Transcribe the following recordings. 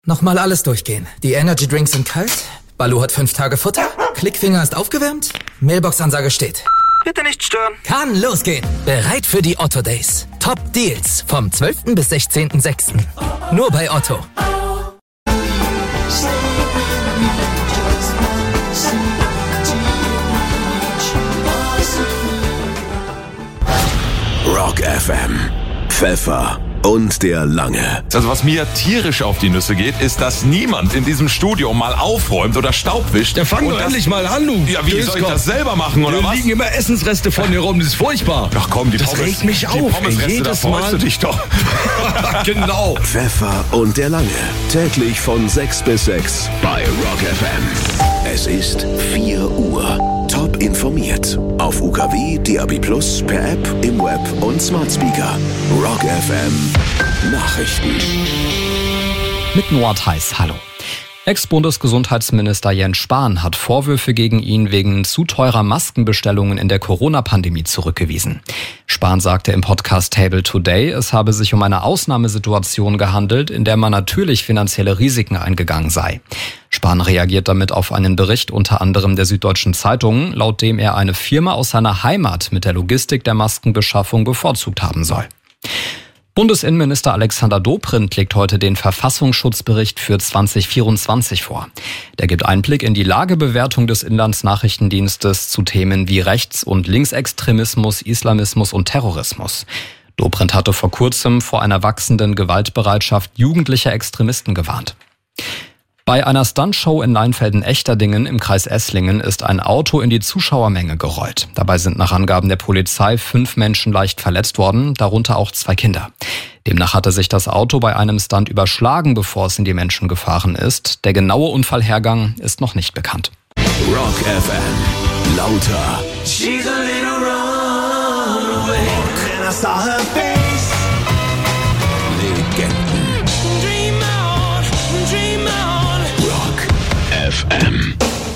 Nochmal alles durchgehen. Die Energy Drinks sind kalt, Balu hat 5 Tage Futter, Klickfinger ist aufgewärmt, Mailbox-Ansage steht. Bitte nicht stören. Kann losgehen. Bereit für die Otto Days. Top Deals vom 12. bis 16.06. Nur bei Otto. Rock FM. Pfeffer und der Lange. Also was mir tierisch auf die Nüsse geht, ist, dass niemand in diesem Studio mal aufräumt oder Staub wischt. Ja, fang doch endlich mal an, du. Ja, wie soll ich das selber machen, oder was? Da liegen immer Essensreste von dir rum, das ist furchtbar. Ach komm, das regt mich auf, jedes Mal. Da freust du dich doch. Genau. Pfeffer und der Lange. Täglich von 6 bis 6 bei Rock FM. Es ist 4 Uhr. Top informiert. Auf UKW, DAB+, per App, im Web und Smart Speaker. Rock FM Nachrichten. Mit Noah Theis, hallo. Ex-Bundesgesundheitsminister Jens Spahn hat Vorwürfe gegen ihn wegen zu teurer Maskenbestellungen in der Corona-Pandemie zurückgewiesen. Spahn sagte im Podcast Table Today, es habe sich um eine Ausnahmesituation gehandelt, in der man natürlich finanzielle Risiken eingegangen sei. Spahn reagiert damit auf einen Bericht unter anderem der Süddeutschen Zeitung, laut dem er eine Firma aus seiner Heimat mit der Logistik der Maskenbeschaffung bevorzugt haben soll. Bundesinnenminister Alexander Dobrindt legt heute den Verfassungsschutzbericht für 2024 vor. Der gibt Einblick in die Lagebewertung des Inlandsnachrichtendienstes zu Themen wie Rechts- und Linksextremismus, Islamismus und Terrorismus. Dobrindt hatte vor kurzem vor einer wachsenden Gewaltbereitschaft jugendlicher Extremisten gewarnt. Bei einer Stuntshow in Leinfelden-Echterdingen im Kreis Esslingen ist ein Auto in die Zuschauermenge gerollt. Dabei sind nach Angaben der Polizei 5 Menschen leicht verletzt worden, darunter auch 2 Kinder. Demnach hatte sich das Auto bei einem Stunt überschlagen, bevor es in die Menschen gefahren ist. Der genaue Unfallhergang ist noch nicht bekannt. Rock FM. Lauter. She's a little runaway. And I saw her face. Legenden. Dream on, dream on. Rock FM.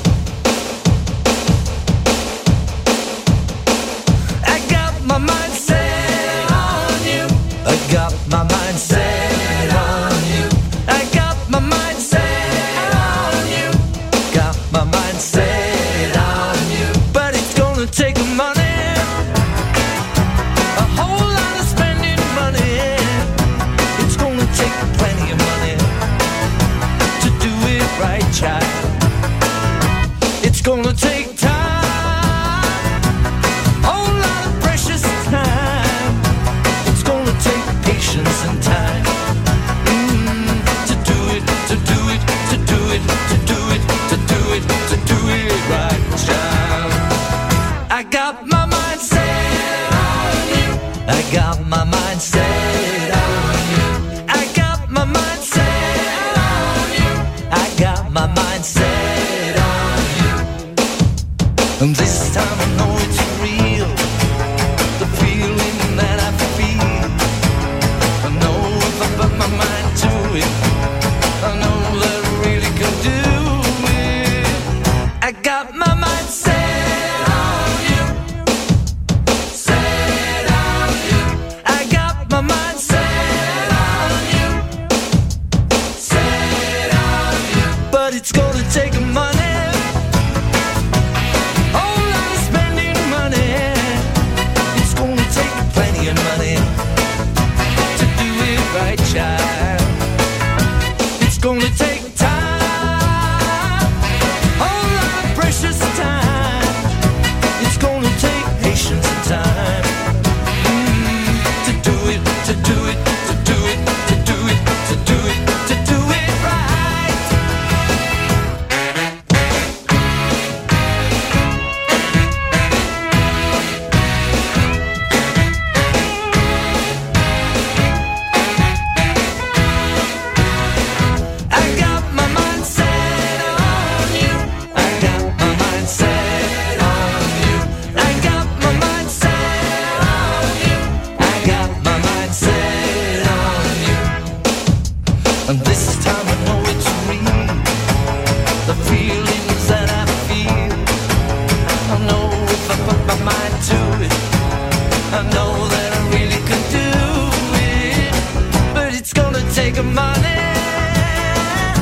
I got my mind set on you. I got my mind set on you. I got my mind set on you. Got my mind set on you. But it's gonna take money. A whole lot of spending money. It's gonna take plenty of money to do it right, child. It's gonna take time. Whole lot of precious time. It's gonna take patience and time. To do it, to do it, to do it, to do it, to do it, to do it right, child. I got my mind set on you. I got my mind set on you. I got my mind set on you. I got my mind set on you. And this time I know it's real. The feeling that I feel. I know if I put my mind to it, I know that I really can do it. I got my mind set on you. Set on you. I got my mind set on you. Set on you. But it's gonna take money. Whole lot of spending money. It's gonna take plenty of money to do it right, child. It's gonna take time. Whole lot of precious time. It's gonna take patience and time. To do it, to do it, to do it, to do it, to do it, to do it right. I got my mind set on you. I got my mind set on you. I got my mind set on you. I got my mind set on you. And this time I know it's real. The feelings that I feel. I know if I put my mind to it, I know that I really could do it. But it's gonna take money.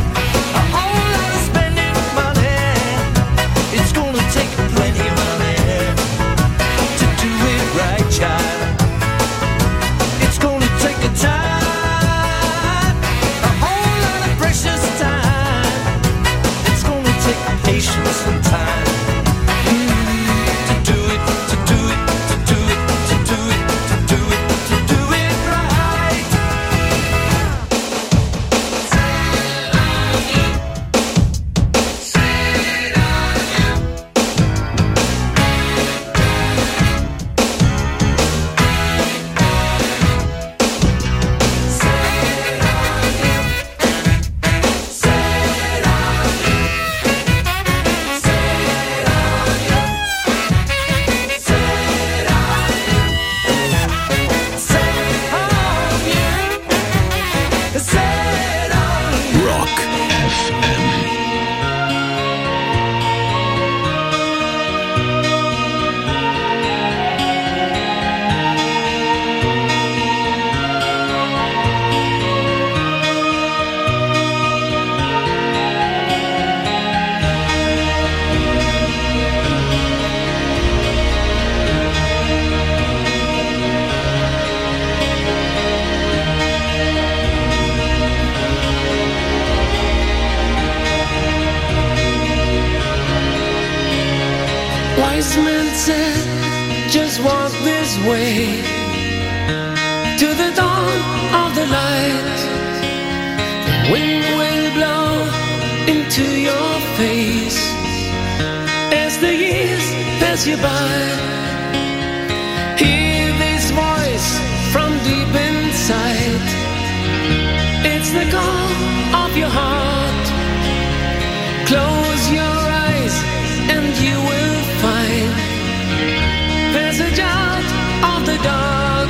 wise man said, just walk this way to the dawn of the light. The wind will blow into your face as the years pass you by. Hear this voice from deep inside. It's the call of your heart. Close your eyes and you will find passage out of the dark.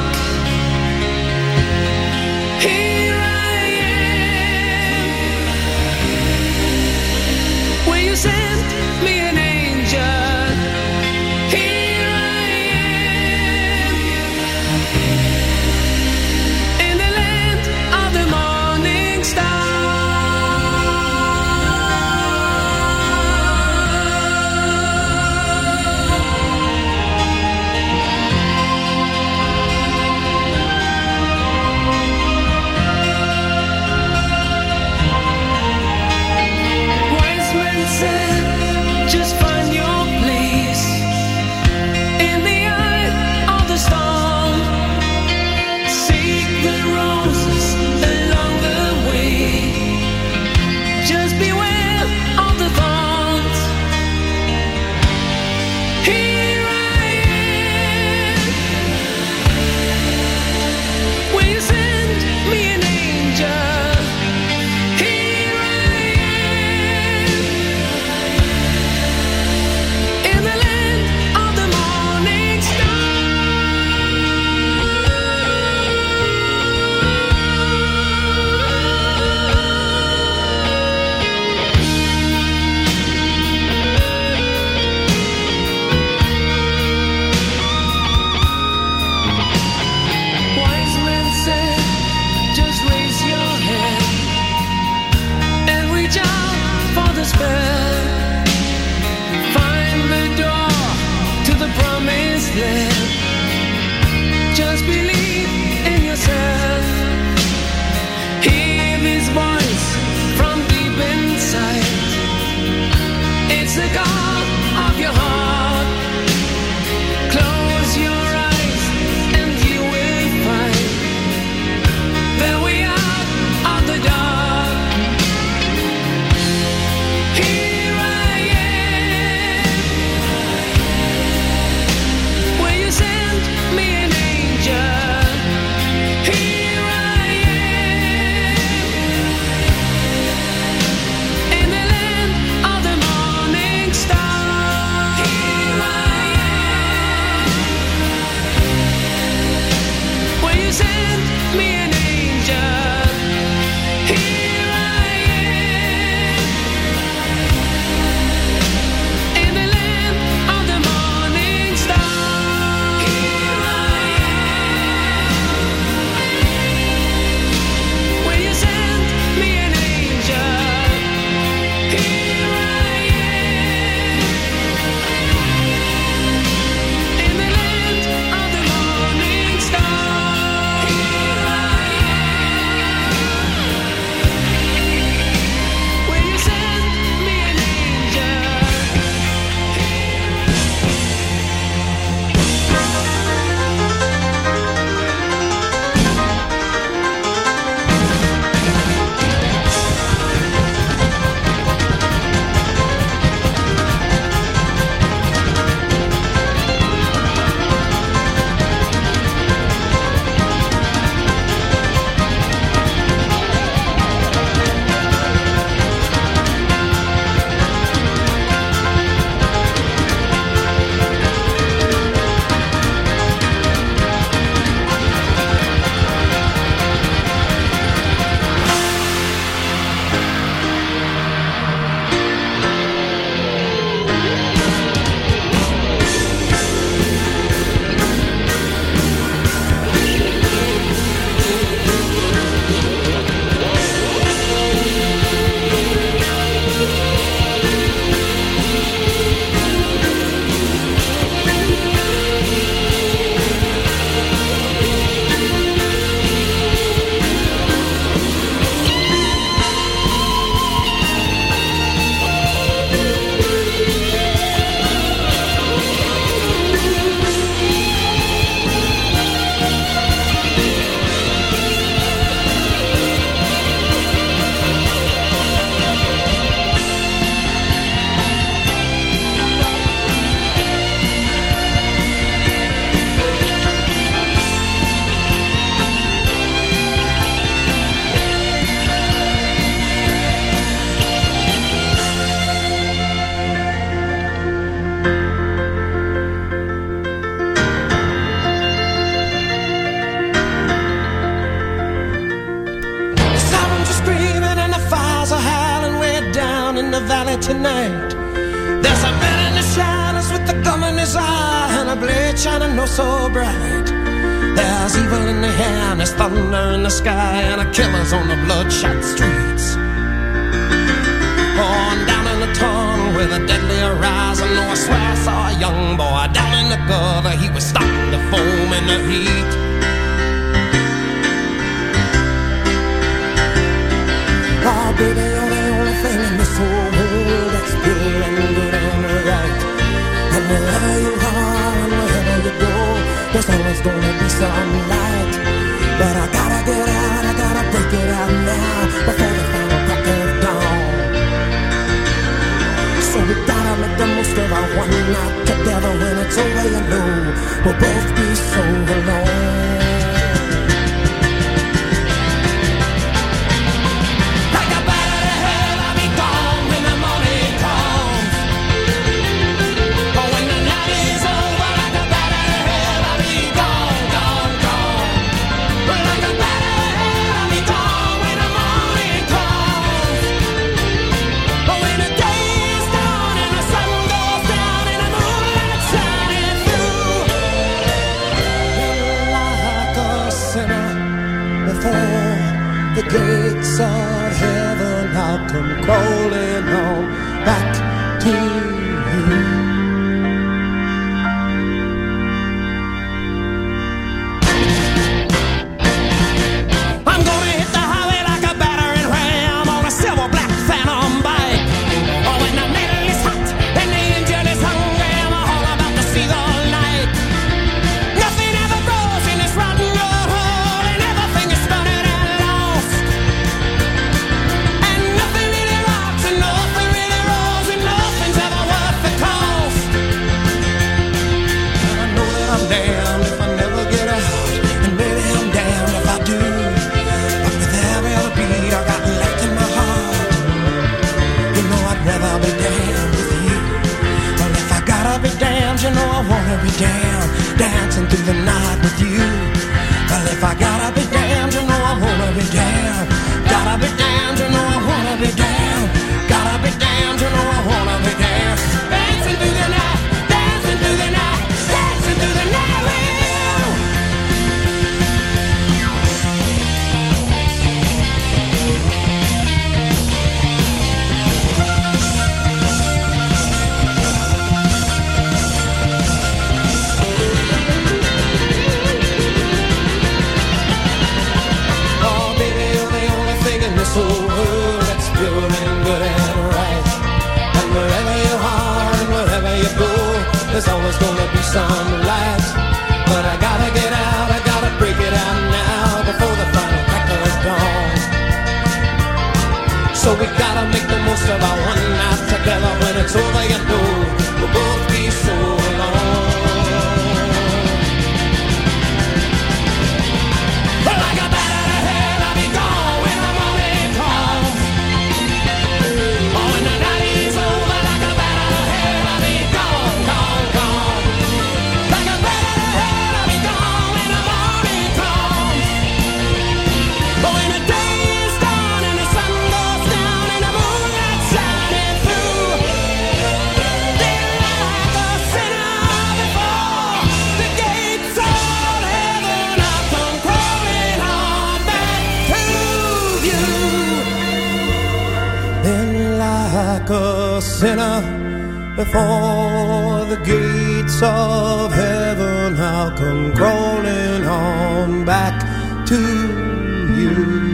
Here I am. Will you send me an angel? Here I am. In the land of the morning star. valley tonight. There's a man in the shadows with the gum in his eye and a blade shining oh so bright. There's evil in the air and there's thunder in the sky and a killer's on the bloodshot streets. Oh, and down in the tunnel with a deadly horizon, oh, I swear I saw a young boy down in the gutter. He was starting to foam in the heat. Oh, baby, you're the only thing in this whole world that's pure and good and right. And wherever you are and wherever you go, there's always gonna be some light. But I gotta get out, I gotta break it out now before the final crack of dawn. So we gotta make the most of our one night together. When it's over, you know we'll both be so alone. The gates of heaven, I'll come crawling on back to you. I'm gonna hit the highway like a battering ram on a silver black phantom bike. Oh, when the metal is hot and the engine is hungry, I'm all about to see the light. Nothing ever grows in this rotten road hole, and everything is burning. Damned if I never get out, and maybe I'm damned if I do. But with every other beat I got left in my heart, you know I'd rather be damned with you. Well, if I gotta be damned, you know I wanna be damned, dancing through the night with you. Well, if I gotta be damned, you know I wanna be damned. Gotta be damned, you know I wanna be damned. Gotta be damned, you know I wanna be damned. Dancing through the night, dancing through the night. Through the night oh, baby, you're the only thing in this whole world that's pure and good and right. And wherever you are and wherever you go, there's always gonna be some light. But I gotta get out, I gotta break it out now before the final crack of dawn. So we gotta make the most of our one night together. When it's over, you know we'll both be so alone. But like a bat out of hell, I'll be gone when the morning comes. Oh, when the night is over, like a bat out of hell, I'll be gone, gone, gone. Like a bat out of hell, I'll be gone when the morning comes. But when the day is done and the sun goes down and the moonlight shining through, then like a sinner before the gates of heaven, I'll come crawling on back to you. Then like a sinner before the gates of heaven, I'll come crawling on back to you.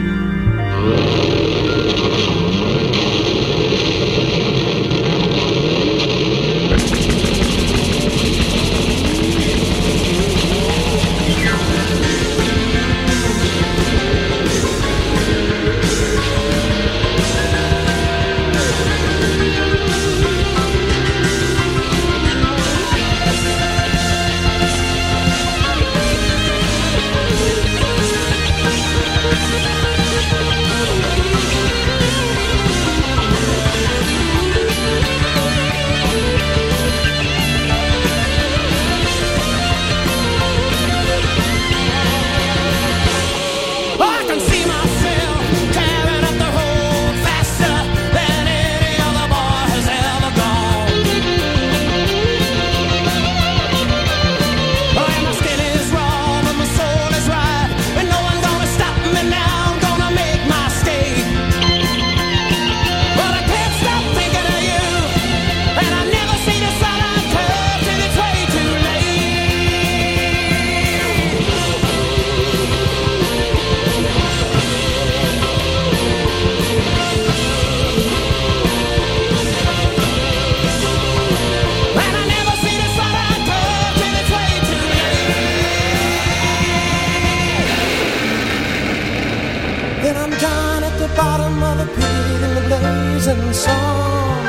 down at the bottom of a pit in the blazing sun,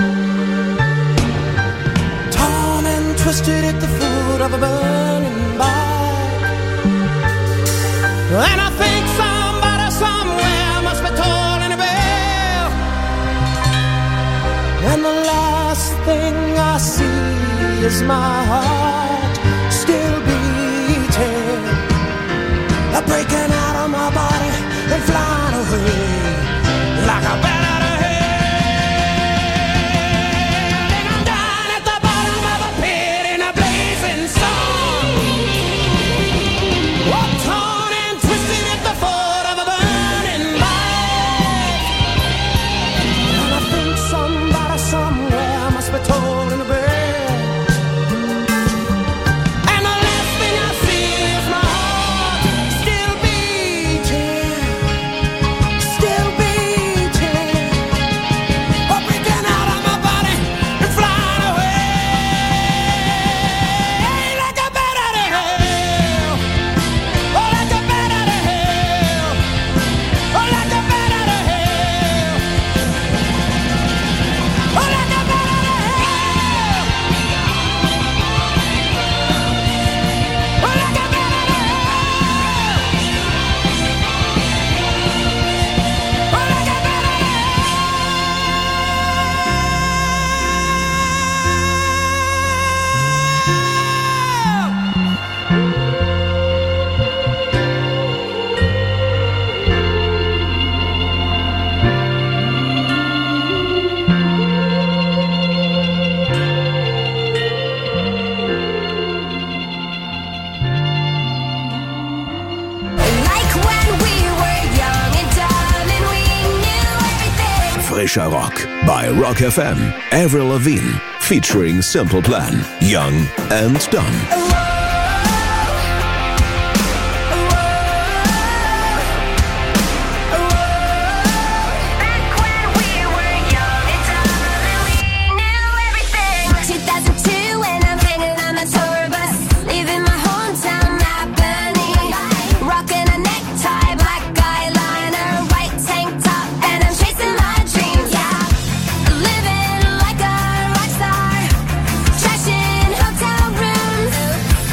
torn and twisted at the foot of a burning bark. And I think somebody somewhere must be tolling a bell, and the last thing I see is my heart still beating, breaking out of my body and flying away like a bat out of hell. And I'm down at the bottom of a pit in a blazing sun, torn and twisted at the foot of a burning light. And I think somebody somewhere must be tolling a bell. Frischer Rock bei Rock FM. Avril Lavigne featuring Simple Plan. Young and Dumb. Living like a rock star, trashing hotel rooms.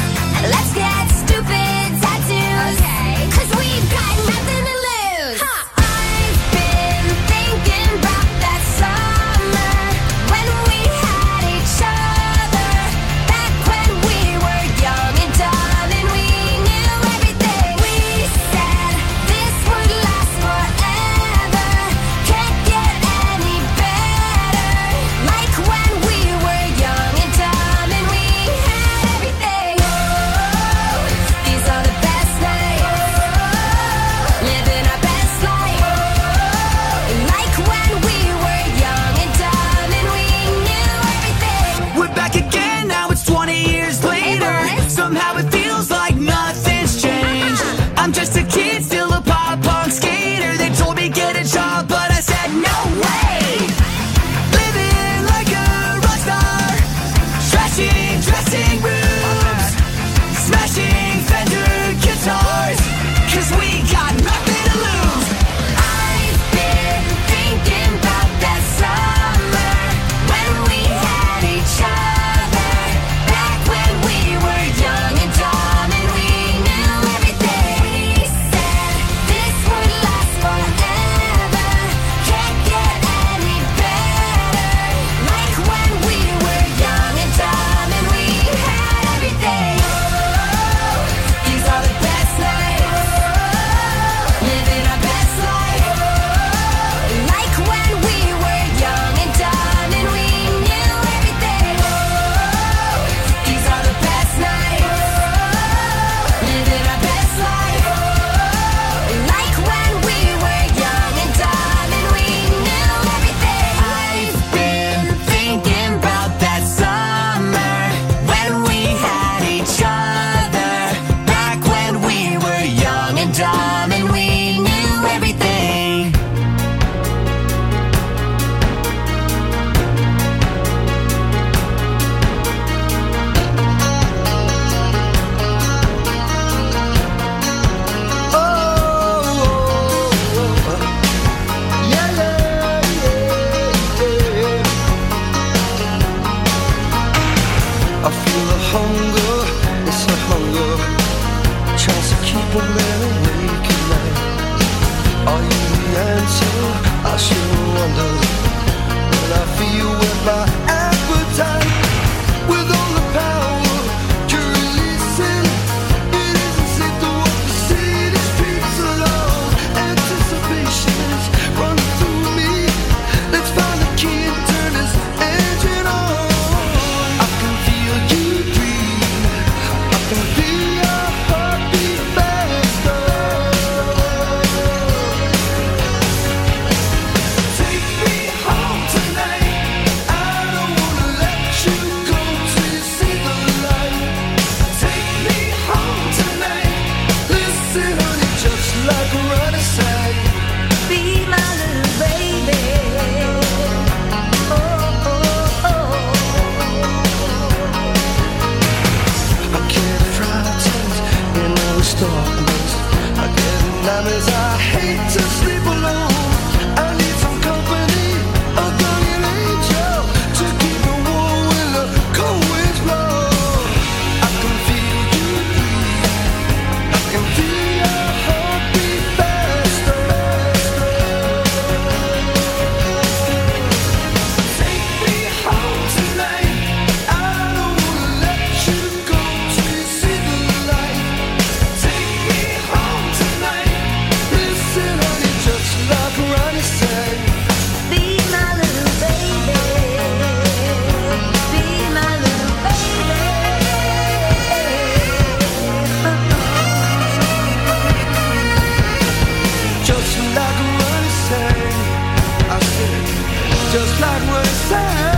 just like what it says.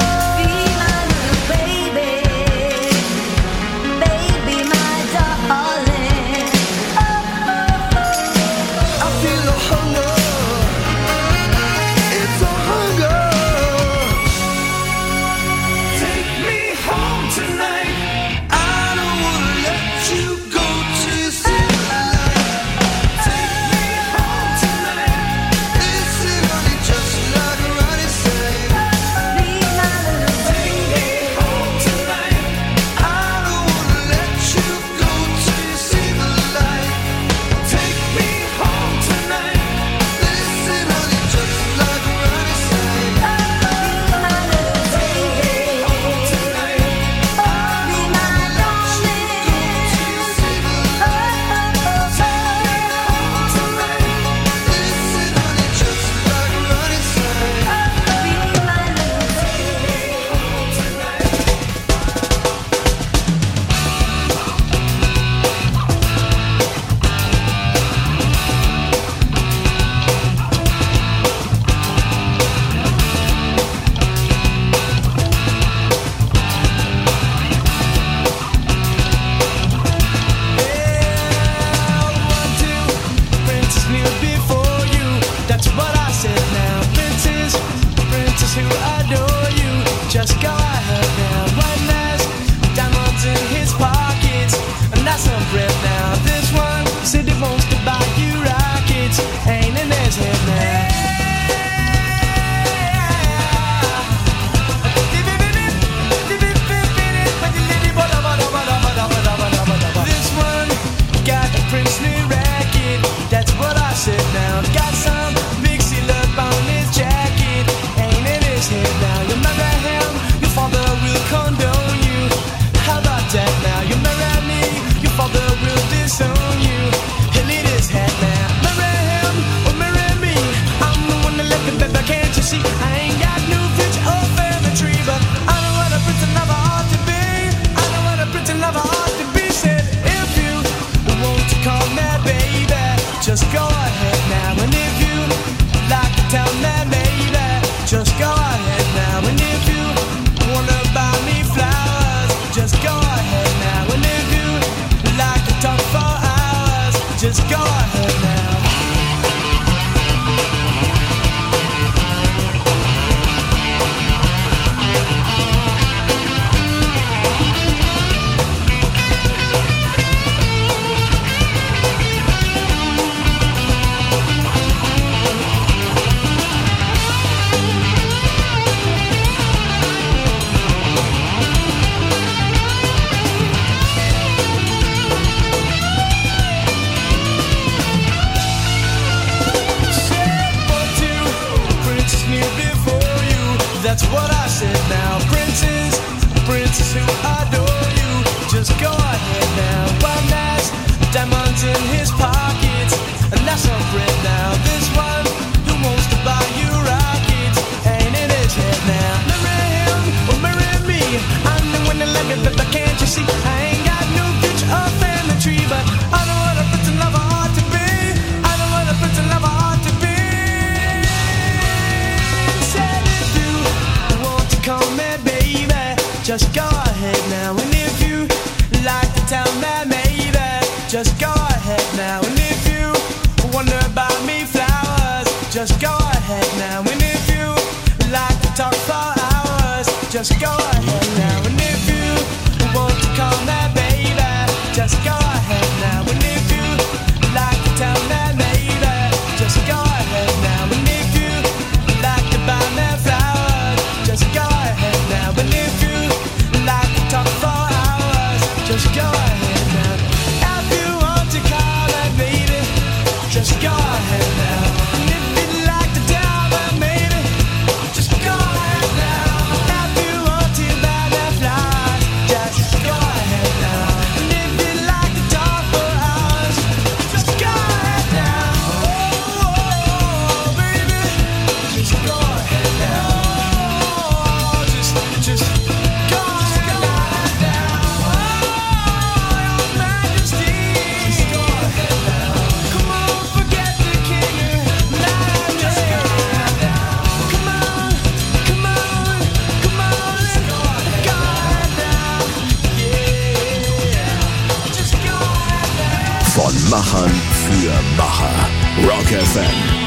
Just go ahead now, and if you like to tell me, maybe just go ahead now, and if you wonder about me flowers, just go ahead now, and if you like to talk for hours, just go ahead now, and if you want to call me baby, just go ahead now, and if you like to tell me, maybe just go ahead now, and if you like to buy me flowers, just go ahead now, and if you like to talk for hours, just go ahead now. If you want to call me baby, just go ahead now. And if you'd like to tell me maybe, just go ahead now. If you want Bacher. Rock FM.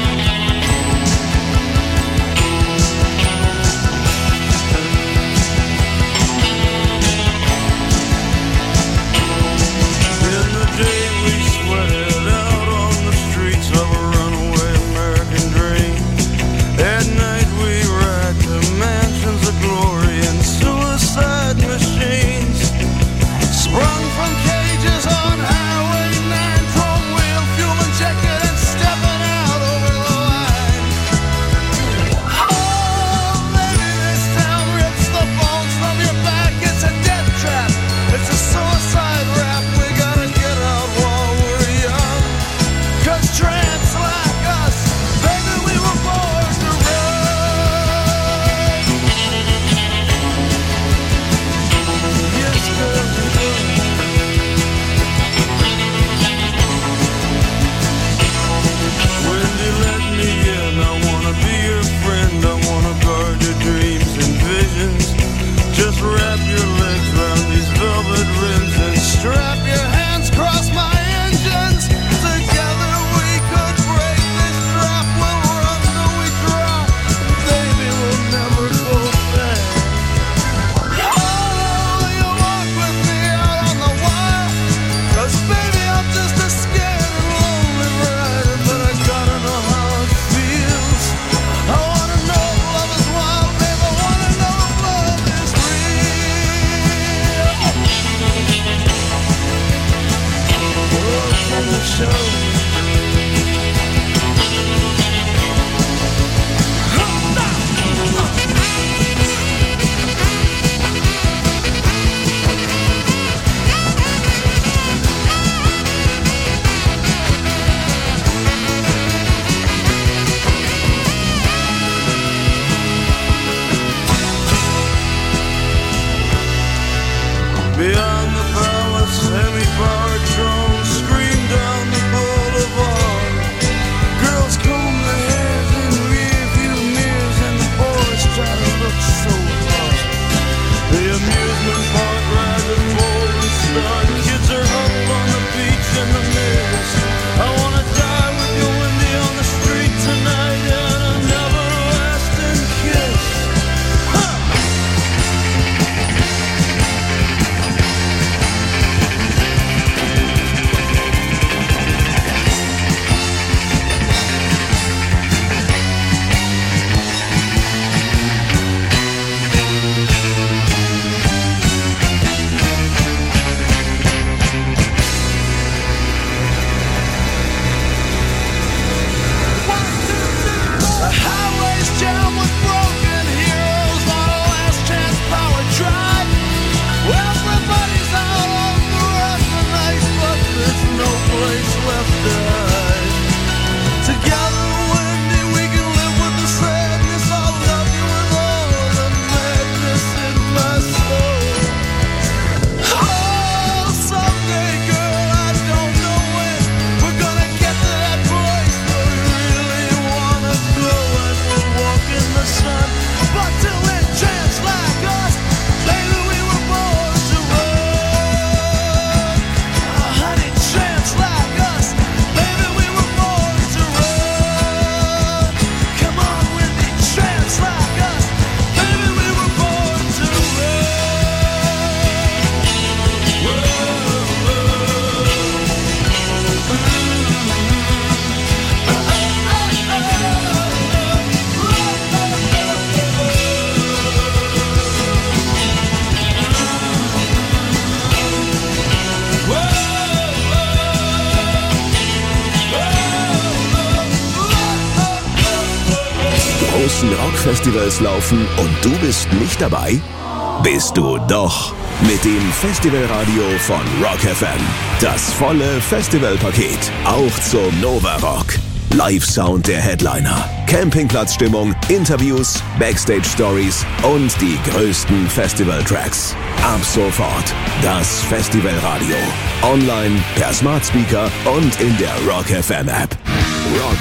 Rockfestivals laufen und du bist nicht dabei? Bist du doch. Mit dem Festivalradio von Rock FM. Das volle Festivalpaket. Auch zum Nova Rock. Live-Sound der Headliner. Campingplatzstimmung, Interviews, Backstage-Stories und die größten Festival-Tracks. Ab sofort das Festivalradio. Online, per Smart Speaker und in der Rock FM App. Rock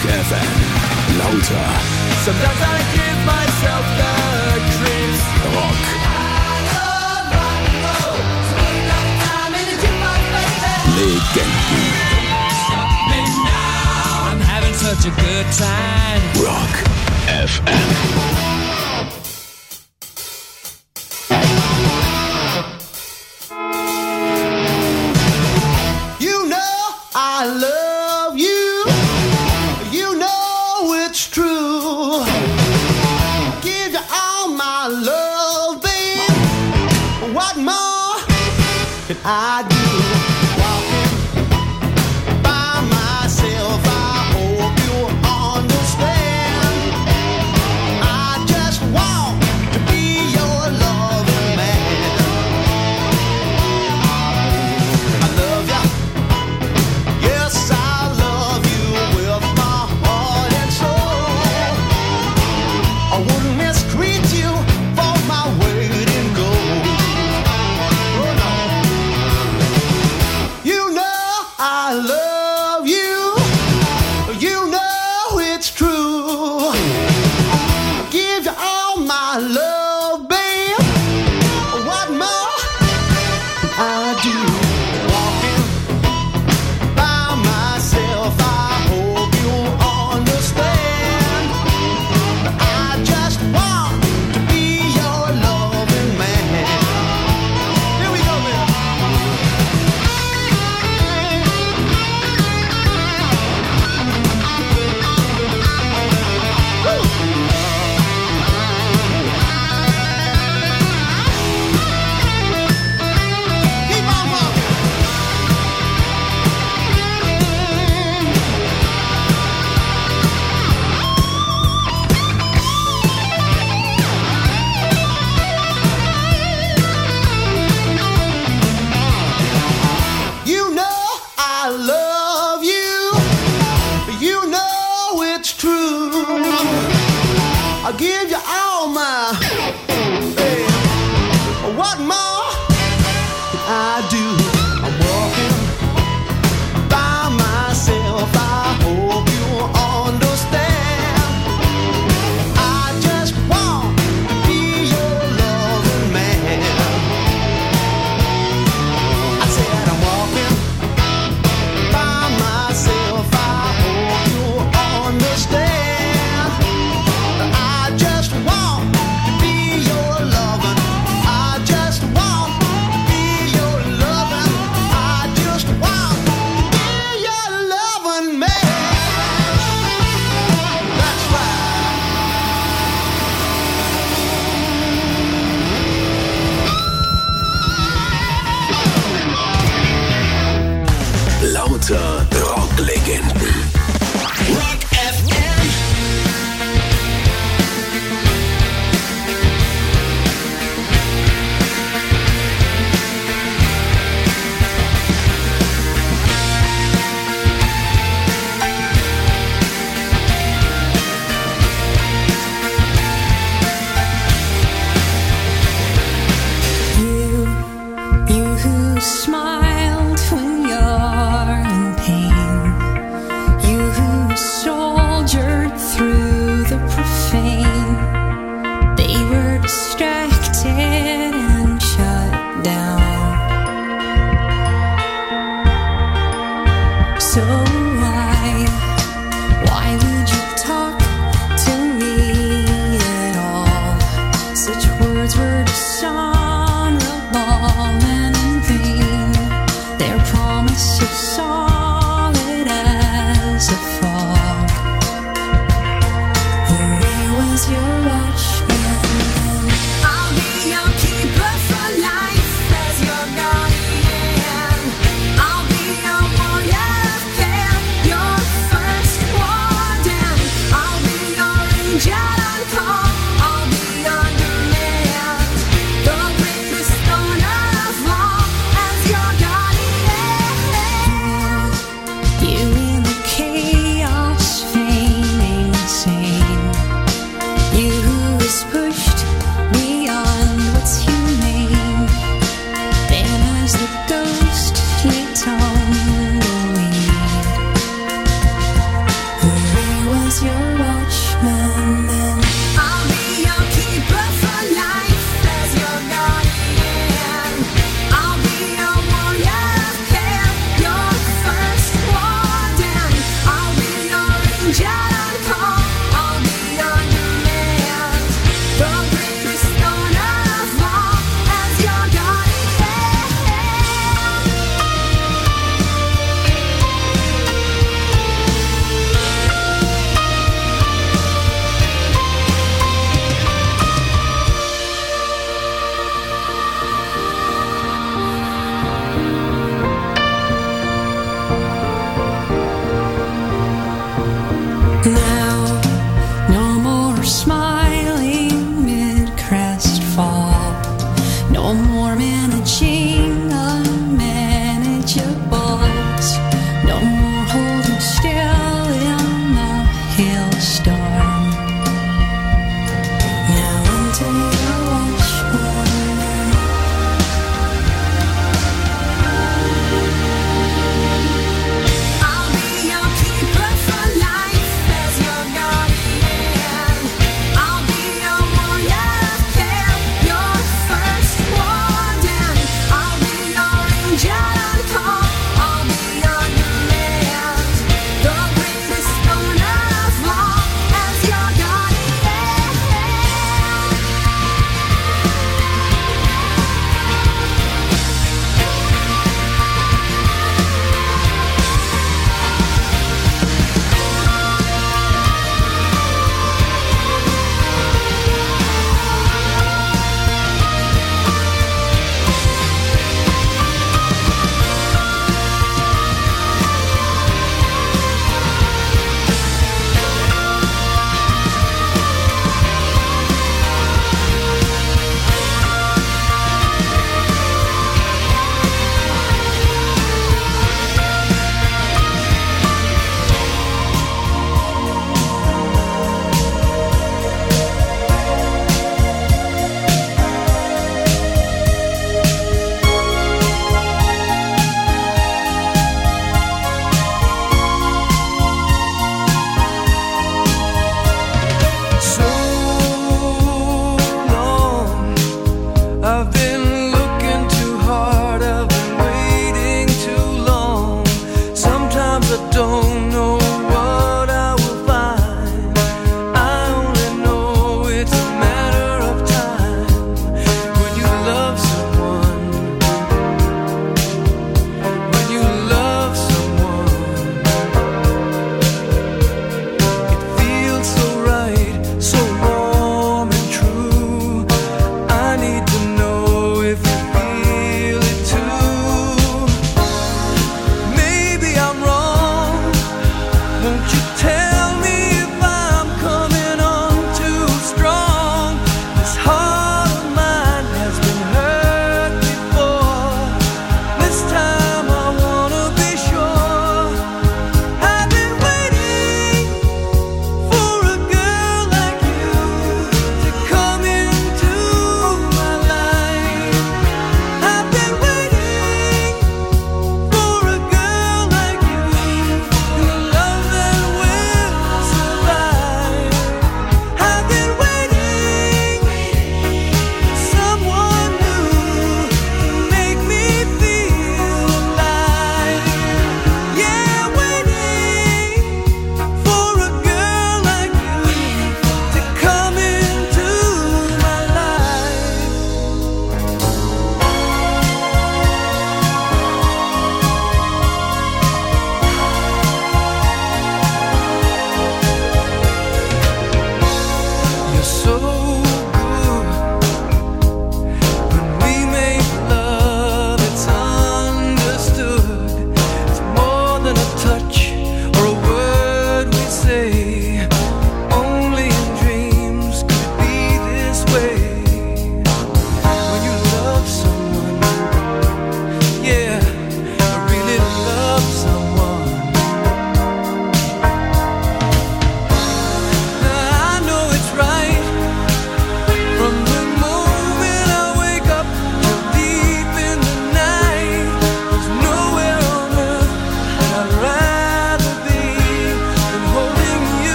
FM. Lauter. Sometimes I give myself the creeps. Rock. Legenden. such a good time. Rock FM. You know I love you. You know it's true. Give you all my love, babe. What more can I do? Walking by myself, I hope you understand. I just want to be your loving man. I love you. Yes, I love you with my heart and soul. I wouldn't mistreat you for my weight in gold. Oh no. You know I love you. You know it's true. Give you all my love, babe. What more can I do? Walking by myself, I hope you understand. I just want to be your loving man. Here we go, baby. Keep on walking. You know I love you. You know it's true. I'll give you all my. Babe. What more can I do? I'm walking by myself. I hope you understand. I just want to be your loving man. I said I'm walking by myself. I hope you understand. I just want to be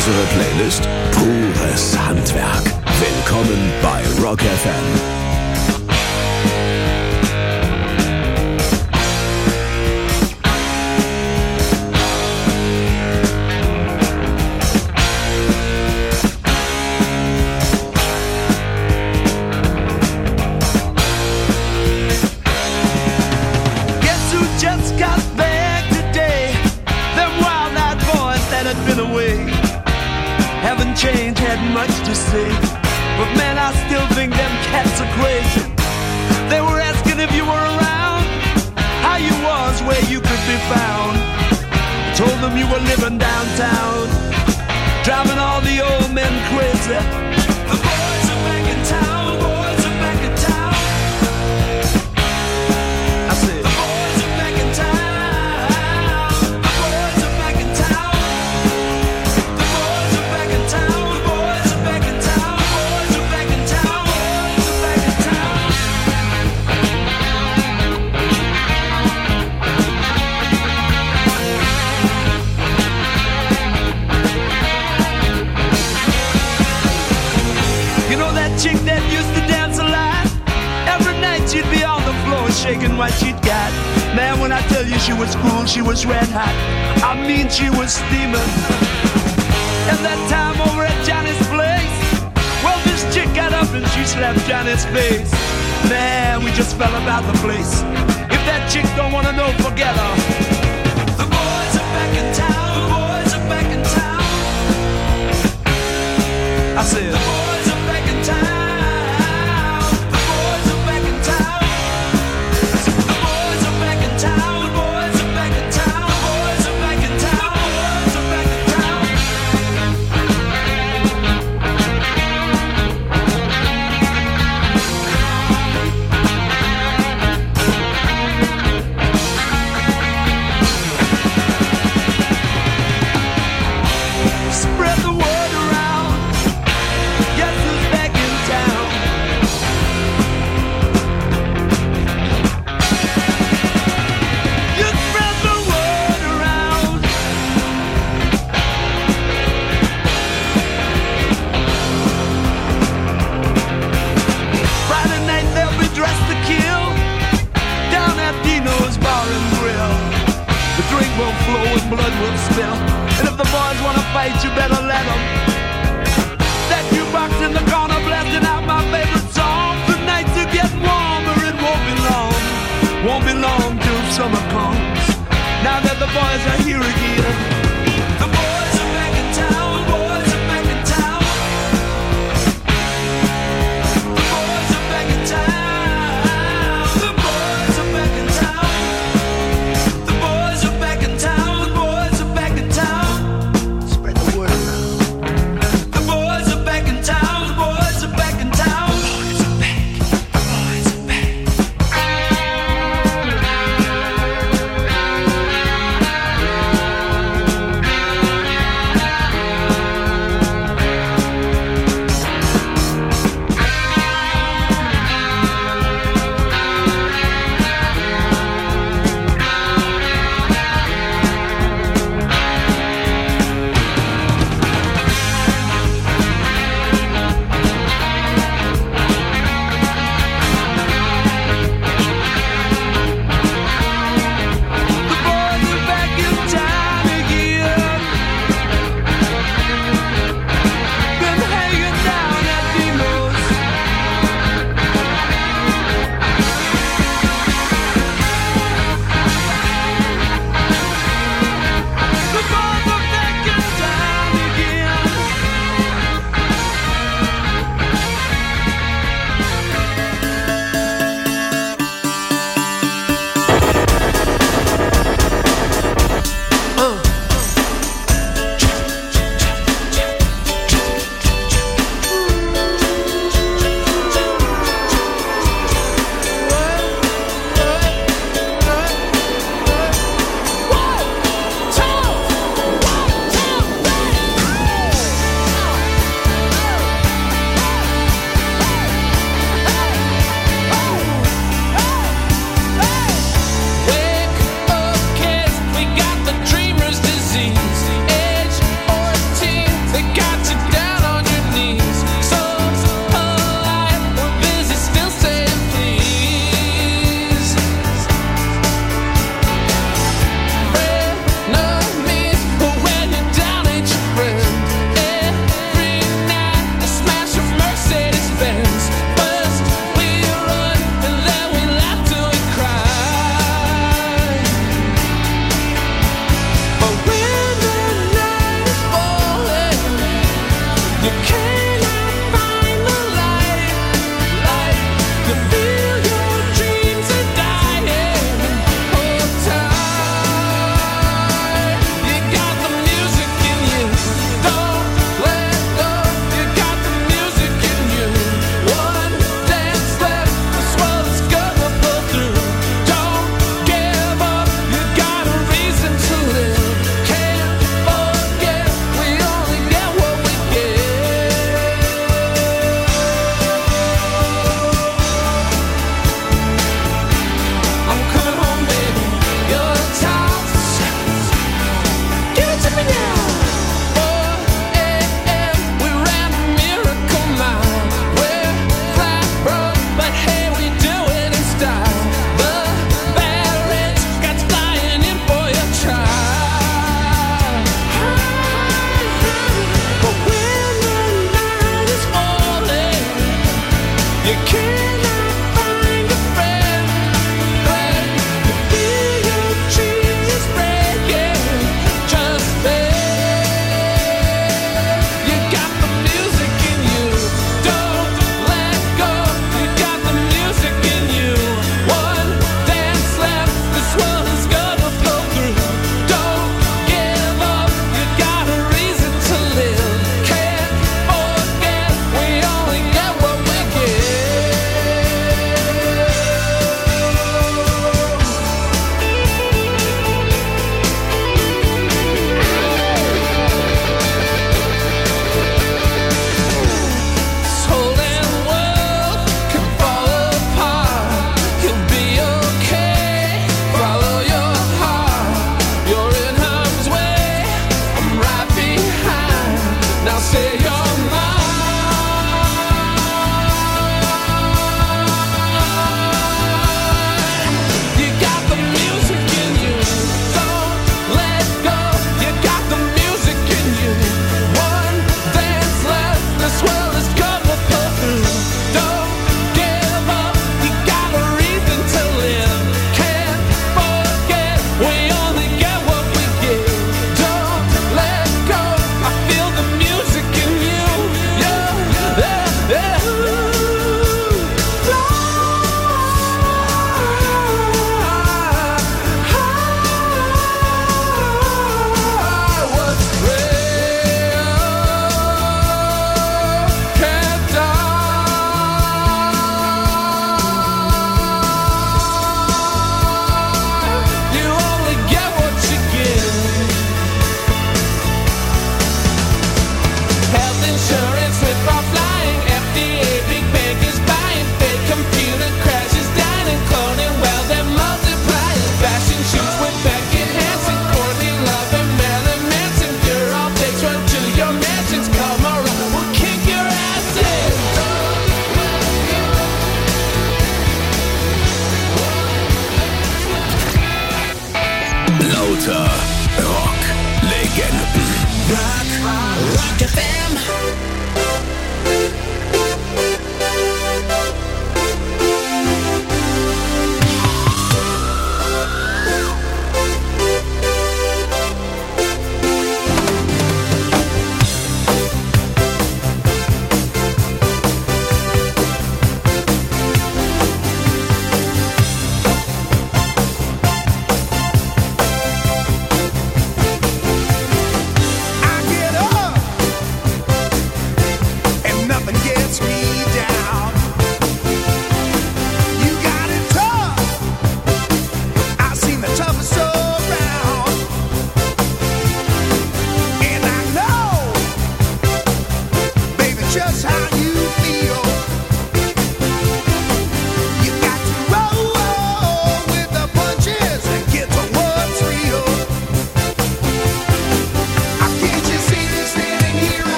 Unsere Playlist pures Handwerk. Willkommen bei Rock FM. Change had much to say, but man, I still think them cats are crazy. They were asking if you were around, how you was, where you could be found. Told them you were living downtown, driving all the old men crazy. The boys are back in town, boys are back in town. I said, the boys are back in town, the boys are back in town. The boys are back in town. Chick that used to dance a lot. Every night she'd be on the floor shaking what she'd got. Man, when I tell you she was cool, she was red hot. I mean, she was steaming. And that time over at Johnny's place, well, this chick got up and she slapped Johnny's face. Man, we just fell about the place. If that chick don't wanna know, forget her. The boys are back in town. The boys are back in town. I said, the boys are back in town. Blood will spill, and if the boys wanna fight, you better let them. That jukebox in the corner blasting out my favorite song. The nights are getting warmer, it won't be long till summer comes. Now that the boys are here again, the boys are back in town, boys are back in town. The boys are back in town, the boys are back in town. The boys are back in town. Spread the word around. The boys are back in town. The boys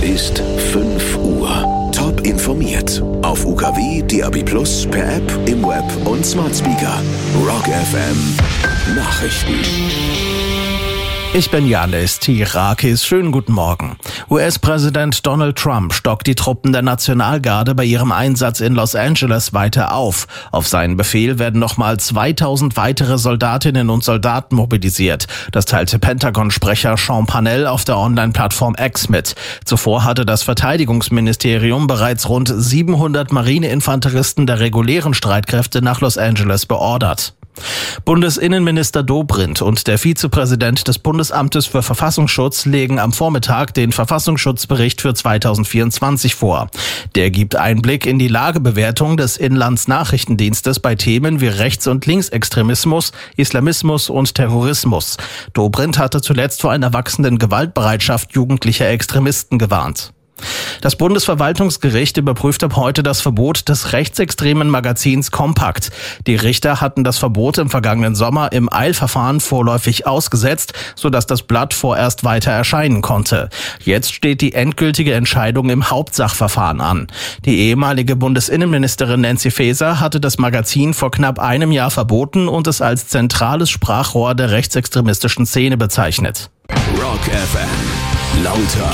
ist 5 Uhr. Top informiert. Auf UKW, DAB+, per App, im Web und Smart Speaker. Rock FM Nachrichten. Ich bin Janis Tirakis. Schönen guten Morgen. US-Präsident Donald Trump stockt die Truppen der Nationalgarde bei ihrem Einsatz in Los Angeles weiter auf. Auf seinen Befehl werden nochmal 2000 weitere Soldatinnen und Soldaten mobilisiert. Das teilte Pentagon-Sprecher Sean Parnell auf der Online-Plattform X mit. Zuvor hatte das Verteidigungsministerium bereits rund 700 Marineinfanteristen der regulären Streitkräfte nach Los Angeles beordert. Bundesinnenminister Dobrindt und der Vizepräsident des Bundesamtes für Verfassungsschutz legen am Vormittag den Verfassungsschutzbericht für 2024 vor. Der gibt Einblick in die Lagebewertung des Inlandsnachrichtendienstes bei Themen wie Rechts- und Linksextremismus, Islamismus und Terrorismus. Dobrindt hatte zuletzt vor einer wachsenden Gewaltbereitschaft jugendlicher Extremisten gewarnt. Das Bundesverwaltungsgericht überprüft ab heute das Verbot des rechtsextremen Magazins Kompakt. Die Richter hatten das Verbot im vergangenen Sommer im Eilverfahren vorläufig ausgesetzt, sodass das Blatt vorerst weiter erscheinen konnte. Jetzt steht die endgültige Entscheidung im Hauptsachverfahren an. Die ehemalige Bundesinnenministerin Nancy Faeser hatte das Magazin vor knapp einem Jahr verboten und es als zentrales Sprachrohr der rechtsextremistischen Szene bezeichnet. Rock FM. Lauter.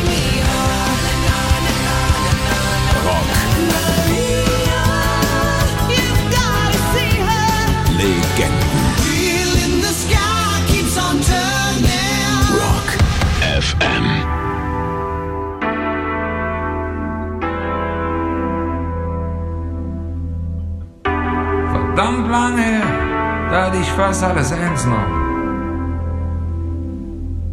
Rock FM. Verdammt lange her, da hatte ich fast alles eins noch.